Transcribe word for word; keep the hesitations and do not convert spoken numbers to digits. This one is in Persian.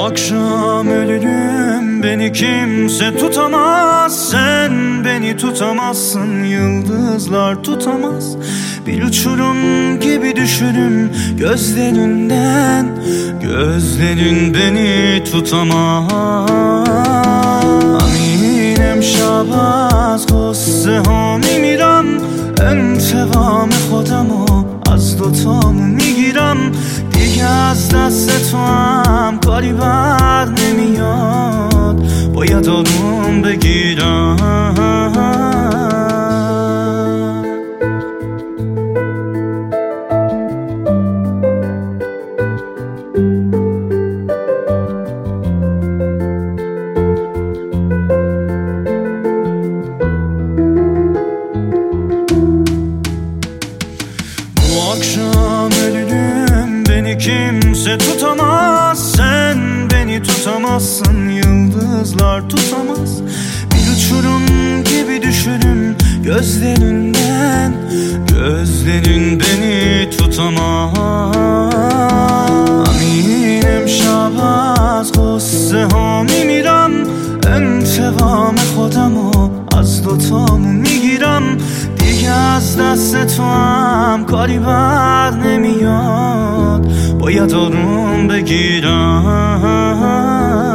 akşam ölürüm, beni kimse tutamaz. Sen beni tutamazsın, yıldızlar tutamaz. Bir uçurum gibi düşürüm gözlerinden, gözlerin beni tutamaz. امینم شب از قصه ها میمیرم، انتقام خودمو از دوتامون میگیرم. دیگه از دست تو هم کاری بر نمیاد، باید آروم بگیرم. Akşam ölürüm, beni kimse tutamaz. Sen beni tutamazsın, yıldızlar tutamaz. Bir uçurum gibi düşürüm gözlerinden, gözlerin beni tutamaz. امینم شب از قصه ها میمیرم، انتقام خودمو از دوتامون میگیرم. دیگه از دست تو هم کاری بر نمیاد، باید آروم بگیرم.